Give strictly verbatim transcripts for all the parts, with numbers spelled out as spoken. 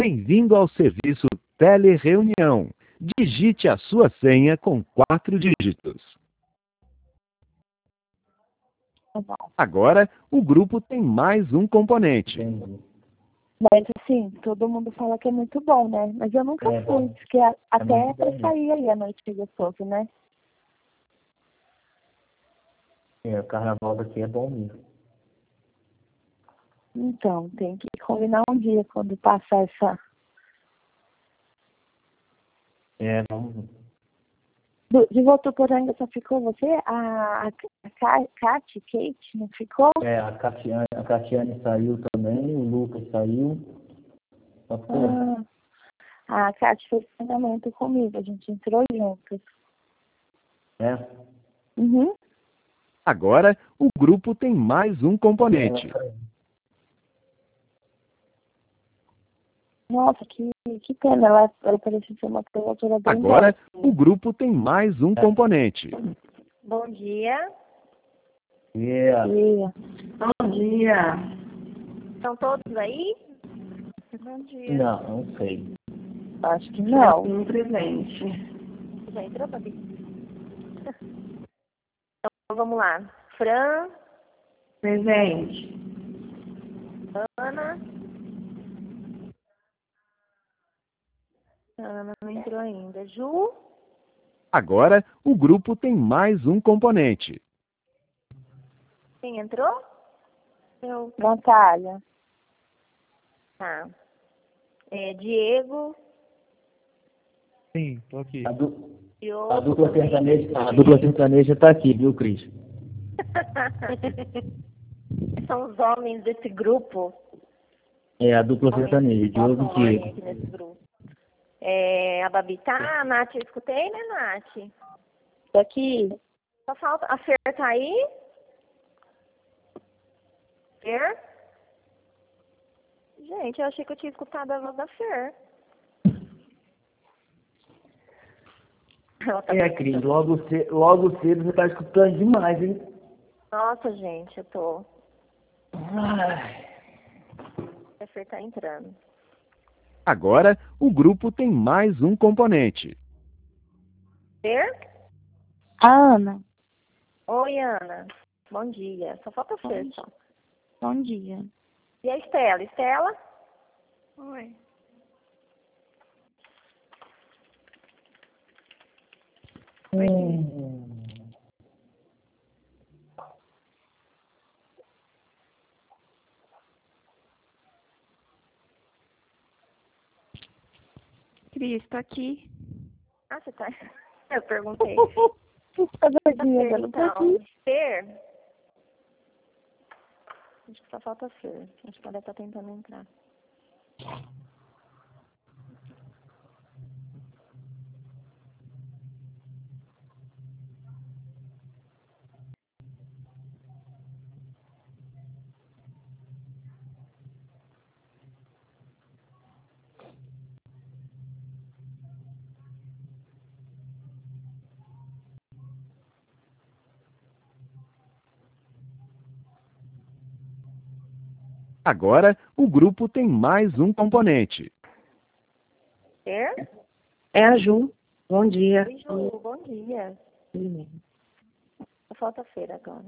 Bem-vindo ao serviço Telereunião. Digite a sua senha com quatro dígitos. Agora, o grupo tem mais um componente. Mas assim, todo mundo fala que é muito bom, né? Mas eu nunca É, fui, porque a- até é muito pra bom. sair aí a noite gostoso, né? É, o carnaval daqui é bom mesmo. Então, tem que combinar um dia quando passar essa... É, vamos. Do, de Votuporanga só ficou você? A, a, a Ka- Kate, Kate, não ficou? É, a Catiane, a Catiane saiu também, o Lucas saiu. Só ficou. Ah, a Kate fez treinamento comigo, a gente entrou juntos. É. Uhum. Agora, o grupo tem mais um componente. Nossa, que, que pena, ela, ela parecia ser uma criatura bem Agora, boa. o grupo tem mais um componente. Bom dia. Yeah. E- Bom dia. Estão todos aí? Bom dia. Não, não sei. Acho que não. Um presente. Já entrou, Babi? Então vamos lá. Fran, Presente. Ana. Ana não entrou ainda. Ju. Agora, o grupo tem mais um componente. Quem entrou? Eu. Natália. Tá. É, Diego. Sim, tô aqui. A, du... Diogo. a dupla sertaneja, a dupla sertaneja tá aqui, viu, Cris? São os homens desse grupo. É, a dupla Homens sertaneja, que Diogo botam e ordem Diego. aqui nesse grupo. É, a Babi tá, a Nath eu escutei, né, Nath? Daqui. Só falta. A Fer tá aí? Fer? Gente, eu achei que eu tinha escutado a voz da Fer. Ela tá... É, Cris, logo, ce... logo cedo você tá escutando demais, hein? Nossa, gente, eu tô. Ai. A Fer tá entrando. Agora, o grupo tem mais um componente. Fer? A Ana. Oi, Ana. Bom dia. Só falta a Fer, só. Bom dia. E a Estela? Estela? Oi. Hum. Cris, tô aqui. Ah, você tá. Eu perguntei. Cada Tá dia, Fer, ela tá então. aqui. Fer? Acho que só falta a Fer. Acho que ela tá tentando entrar. Agora, o grupo tem mais um componente. Fer? É a Ju. Bom dia. Oi, Ju. Bom dia. Só falta a Fer agora.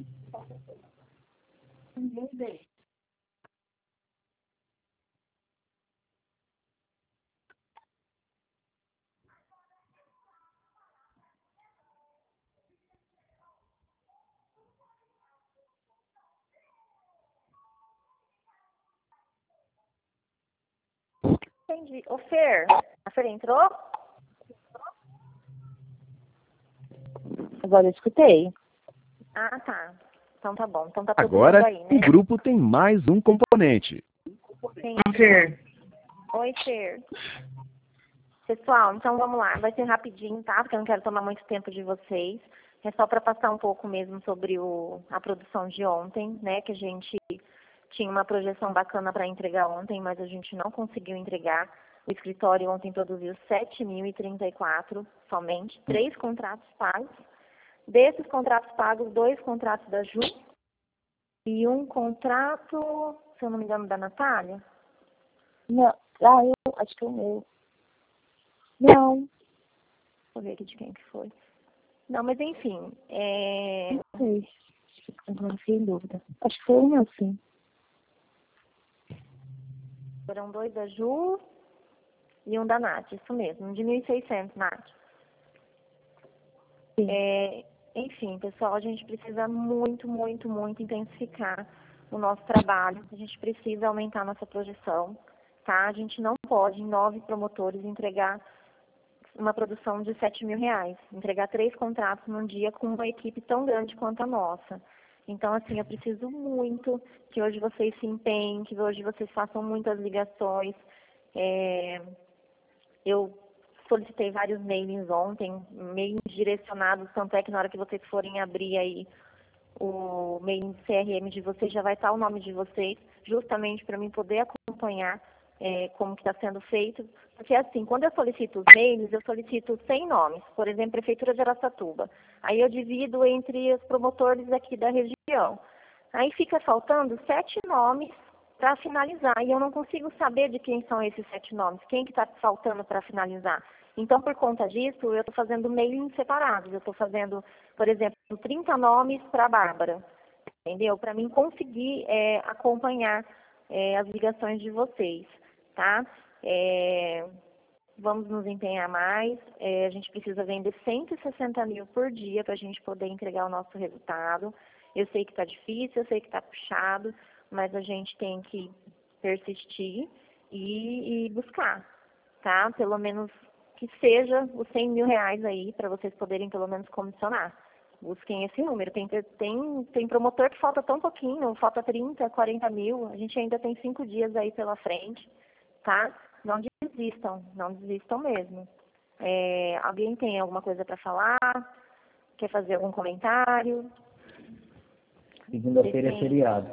Entendi. Ô, Fer, a Fer entrou? Agora eu escutei. Ah, tá. Então tá bom. Então tá todo Agora, mundo aí, o né? grupo tem mais um componente. Sim. Fer. Oi, Fer. Pessoal, então vamos lá. Vai ser rapidinho, tá? Porque eu não quero tomar muito tempo de vocês. É só para passar um pouco mesmo sobre o, a produção de ontem, né? Que a gente tinha uma projeção bacana para entregar ontem, mas a gente não conseguiu entregar. O escritório ontem produziu sete mil e trinta e quatro somente, três contratos pagos. Desses contratos pagos, dois contratos da Ju e um contrato, se eu não me engano, da Natália. Não, Ah, eu acho que é o meu. Não, Vou ver aqui de quem que foi. Não, mas enfim, é... não sei. Agora fiquei em dúvida. Acho que foi o meu, sim. foram dois da Ju e um da Nath, isso mesmo, um de mil e seiscentos, Nath. Sim. É, enfim, pessoal, a gente precisa muito, muito, muito intensificar o nosso trabalho. A gente precisa aumentar a nossa projeção, tá? A gente não pode, em nove promotores, entregar uma produção de sete mil reais. Entregar três contratos num dia com uma equipe tão grande quanto a nossa. Então, assim, eu preciso muito que hoje vocês se empenhem, que hoje vocês façam muitas ligações. É, eu solicitei vários mailings ontem, mailings direcionados, tanto é que na hora que vocês forem abrir aí o mailing C R M de vocês, já vai estar o nome de vocês, justamente para mim poder acompanhar é, como que está sendo feito. Porque assim, quando eu solicito os mails, eu solicito cem nomes, por exemplo, Prefeitura de Araçatuba. Aí eu divido entre os promotores aqui da região. Aí fica faltando sete nomes para finalizar, e eu não consigo saber de quem são esses sete nomes, quem que está faltando para finalizar. Então, por conta disso, eu estou fazendo mailings separados. Eu estou fazendo, por exemplo, trinta nomes para a Bárbara, entendeu? Para mim conseguir é, acompanhar é, as ligações de vocês, tá? É, vamos nos empenhar mais. É, a gente precisa vender cento e sessenta mil por dia para a gente poder entregar o nosso resultado. Eu sei que está difícil, eu sei que está puxado, mas a gente tem que persistir e, e buscar, tá? Pelo menos que seja os cem mil reais aí, para vocês poderem pelo menos comissionar. Busquem esse número. Tem, tem, tem promotor que falta tão pouquinho, falta trinta, quarenta mil, a gente ainda tem cinco dias aí pela frente, tá? Não desistam, não desistam mesmo. É, alguém tem alguma coisa para falar? Quer fazer algum comentário? Segunda-feira é feriado.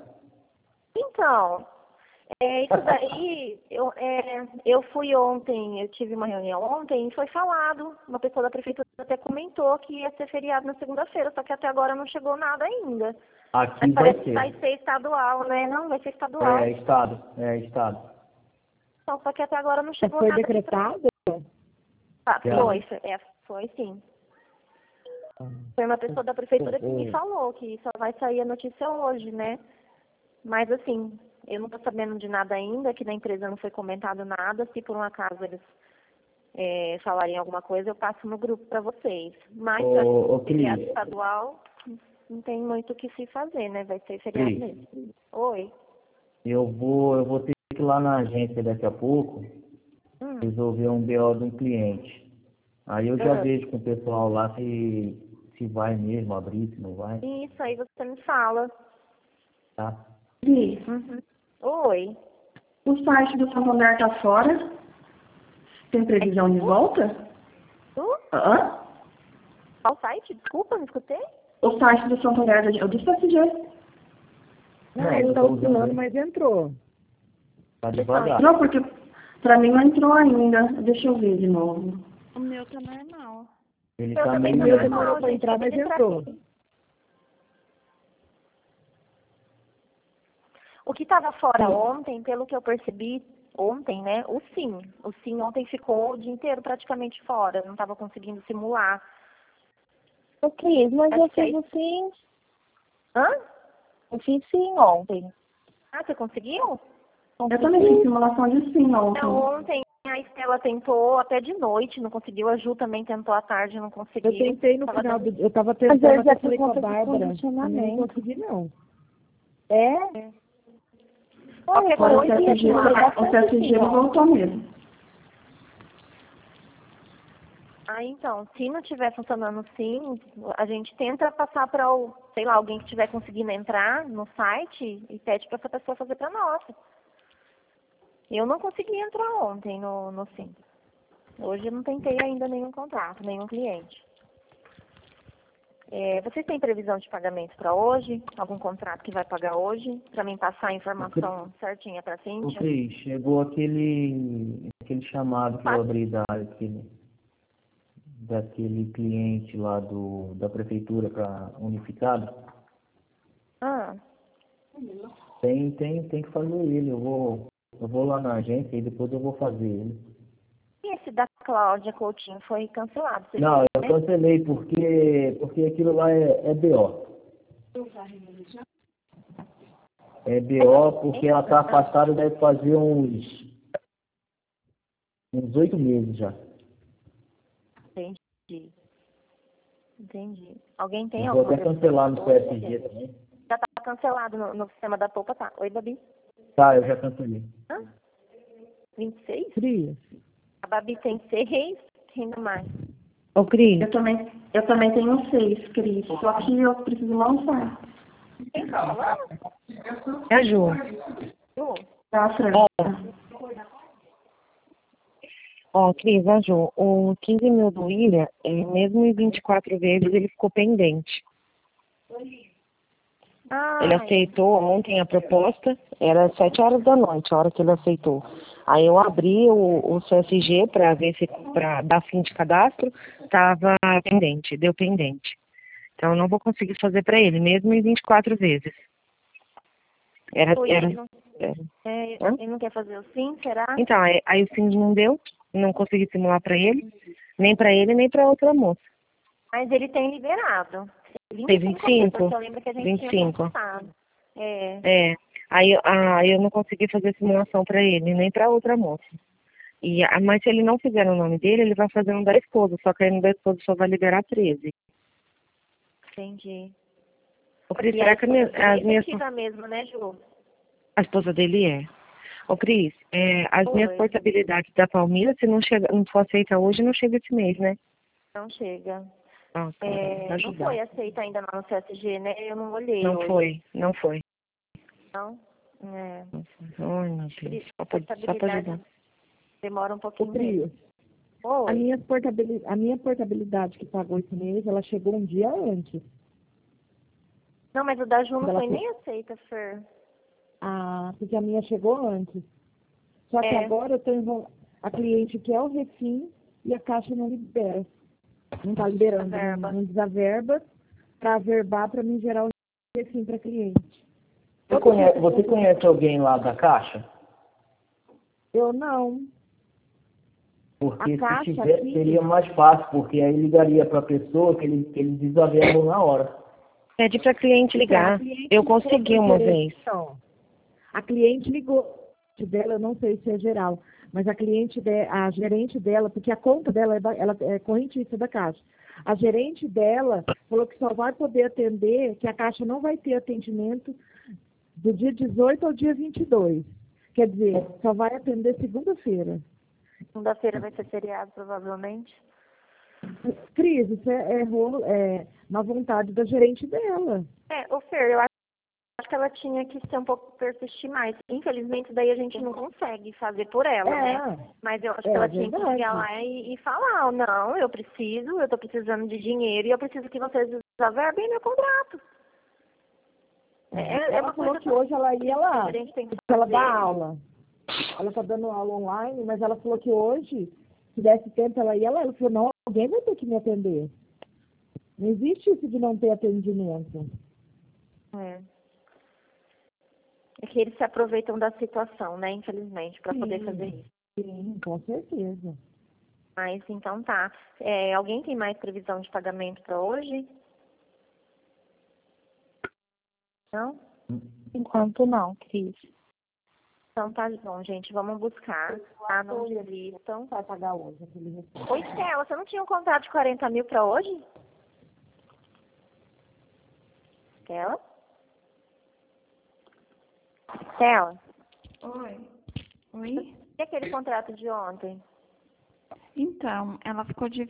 Então, é, isso daí, eu, é, eu fui ontem, eu tive uma reunião ontem e foi falado, uma pessoa da prefeitura até comentou que ia ser feriado na segunda-feira, só que até agora não chegou nada ainda. Aqui Mas vai parece que ser. vai ser estadual, né? Não, vai ser estadual. É, estado. É, estado. Então, só que até agora não chegou Foi nada. decretado? Ah, Já. foi, foi, é, foi sim. Foi uma pessoa da prefeitura que me falou que só vai sair a notícia hoje, né? Mas assim, eu não estou sabendo de nada ainda, aqui na empresa não foi comentado nada. Se por um acaso eles é, falarem alguma coisa, eu passo no grupo para vocês. Mas Ô, para ô, feriado Cris. estadual, não tem muito o que se fazer, né? Vai ser feriado Cris. mesmo. Oi. Eu vou, eu vou ter que ir lá na agência daqui a pouco Hum. resolver um B O de um cliente. Aí eu já Ah. vejo com o pessoal lá se, se vai mesmo abrir, se não vai, Isso, aí você me fala. tá? Cris, Uhum. Oi. o site do Santander está fora? Tem previsão de volta? Tu? Hã? Qual site? Desculpa, não escutei. O site do Santander, eu disse para você. Não, Não, ele eu tá tô usando oscilando, ele. mas entrou. Tá devagar. Não, porque para mim não entrou ainda. Deixa eu ver de novo. O meu tá normal. Ele Eu tá também meio tô Meu lento. demorou pra gente, entrar, mas acabei de entrou. aqui. O que estava fora ontem, pelo que eu percebi ontem, né? O sim. O sim ontem ficou o dia inteiro praticamente fora. Não estava conseguindo simular. Ô, Cris, mas Acho eu que é fiz o sim. Hã? Eu fiz sim ontem. Ah, você conseguiu? Eu também fiz simulação de sim Não, ontem. ontem a Estela tentou até de noite, não conseguiu. A Ju também tentou à tarde, não conseguiu. Eu tentei no Tava final dando- do eu tava Às tentando, vezes é até por falei com a conta do Bárbara. Também condicionamento. não consegui, não. É? Qualquer Agora o coisa, C S G, o C S G voltou mesmo. Ah, então, se não estiver funcionando sim, a gente tenta passar para o, sei lá, alguém que estiver conseguindo entrar no site e pede para essa pessoa fazer para nós. Eu não consegui entrar ontem no, no sim. Hoje eu não tentei ainda nenhum contrato, nenhum cliente. É, vocês têm previsão de pagamento para hoje? Algum contrato que vai pagar hoje? Para mim passar a informação certinha para a Ô, Cíntia? Cris, chegou aquele, aquele chamado que eu abri da, aquele, daquele cliente lá do, da prefeitura para unificado. Ah, Tem, tem, tem que fazer ele. Eu vou, Eu vou lá na agência e depois eu vou fazer ele. E esse da Cláudia Coutinho foi cancelado? Você Não, viu, eu né? cancelei porque, porque aquilo lá é, é B O. É B O porque ela está afastada, deve fazer uns uns oito meses já. Entendi. Entendi. Alguém tem Eu vou alguma até cancelar no pergunta? C S G também. Já tá cancelado no, no sistema da Poupa, tá? Oi, Babi. Tá, eu já cancelei. Hã? vinte e seis? Cris. A Babi tem seis, ainda mais. Ô, Cris. Eu também, eu também tenho seis, Cris. Só que eu preciso lançar. Quem tá falando? É a Ju. Ju? Tá, Fran? Ó, Cris, a Ju, o quinze mil do William, é, mesmo em vinte e quatro vezes, ele ficou pendente. Ah, Ele aceitou ontem a proposta, era sete horas da noite, a hora que ele aceitou. Aí eu abri o, o C S G para ver se, para dar fim de cadastro, estava pendente, deu pendente. Então eu não vou conseguir fazer para ele, mesmo em vinte e quatro vezes. Era, Oi, era, ele não, era. é, Hã? ele não quer fazer o sim, será? Então, aí, aí o Cindy não deu, não consegui simular para ele, nem para ele, nem para outra moça. Mas ele tem liberado. Tem vinte e cinco? Porque eu lembro que a gente vinte e tinha cinco. conversado. É. É, aí, aí eu não consegui fazer simulação para ele, nem para outra moça. E, ah, mas se ele não fizer no nome dele, ele vai fazer no da esposa, só que aí no da esposa só vai liberar treze. Entendi. Ô, Cris, E será a que a minha, esposa as dele é minhas... efetiva mesmo, né, Ju? A esposa dele é. Ô, Cris, é, as Oi. minhas portabilidades da Palmira, se não, chega, não for aceita hoje, não chega esse mês, né? Não chega. Nossa, É, vai não ajudar. foi aceita ainda lá no C S G, né? Eu não olhei Não hoje. foi, não foi. Não? É. Ai, meu Deus, só pra, só pra Portabilidade ajudar. demora um Ô, pouquinho. Cris, mesmo. a Oi. minha, portabilidade, a minha portabilidade que pagou esse mês, ela chegou um dia antes. Não, mas o da Ju não Ela foi foi- nem aceita, Fer. Ah, porque a minha chegou antes. Só que É. agora eu tenho a cliente quer o refim e a Caixa não libera. Não está liberando, Verba. não, não desaverba para averbar para mim gerar o refim para cliente. Você conhece, você conhece alguém lá da Caixa? Eu não. Porque A Caixa se tiver, aqui- seria mais fácil, porque aí ligaria para a pessoa que ele, que ele desaverba na hora. Pede para cliente ligar. Então, a cliente Eu ligou consegui pra uma gerente, vez. então. A cliente ligou dela, eu não sei se é geral, mas a cliente, de, a gerente dela, porque a conta dela é, da, ela é correntista da Caixa. A gerente dela falou que só vai poder atender, que a Caixa não vai ter atendimento do dia dezoito ao dia vinte e dois. Quer dizer, só vai atender segunda-feira. Segunda-feira vai ser feriado, provavelmente. Cris, isso é, é, rolo, é na vontade da gerente dela. É, ô Fer, eu acho acho que ela tinha que ser um pouco persistir mais. Infelizmente, daí a gente não consegue fazer por ela, né? Mas eu acho é que ela tinha que verdade. ligar lá e, e falar, oh, não, eu preciso, eu tô precisando de dinheiro e eu preciso que vocês desaverbem meu contrato. É, é Ela uma falou coisa que hoje ela ia lá, a gente tem que ela fazer. dá aula. Ela está dando aula online, mas ela falou que hoje, se desse tempo, ela ia lá. Ela falou, não, alguém vai ter que me atender. Não existe isso de não ter atendimento. É. É que eles se aproveitam da situação, né, infelizmente, para poder Sim. fazer isso. Sim, com certeza. Mas então tá. É, alguém tem mais previsão de pagamento para hoje? Não? Enquanto não, Cris. Então tá bom, gente. Vamos buscar. Tá? Não desistam. Vai pagar hoje aquele recurso. Oi, Stella, você não tinha um contrato de quarenta mil para hoje? Stella? Stella? Oi. Oi? E aquele contrato de ontem? Então, ela ficou de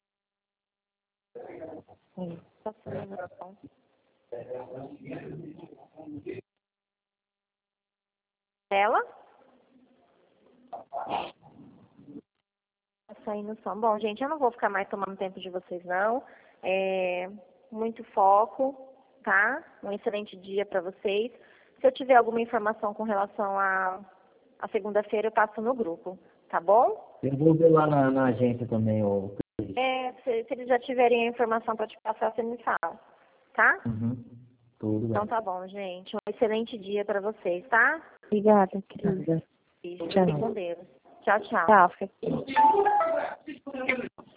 Tá saindo, então. Stella? Tá saindo som. Bom, gente, eu não vou ficar mais tomando tempo de vocês, não. É, muito foco, tá? Um excelente dia para vocês. Se eu tiver alguma informação com relação a, a segunda-feira, eu passo no grupo, tá bom? Eu vou ver lá na, na agência também, ô. É, se, se eles já tiverem a informação para te passar, você me fala, tá? Uhum. Tudo bem. Então tá bom, gente. Um excelente dia para vocês, tá? Obrigada, Cris. Beijo, Tchau. fique com Deus. Tchau, tchau. Tchau, fica aqui.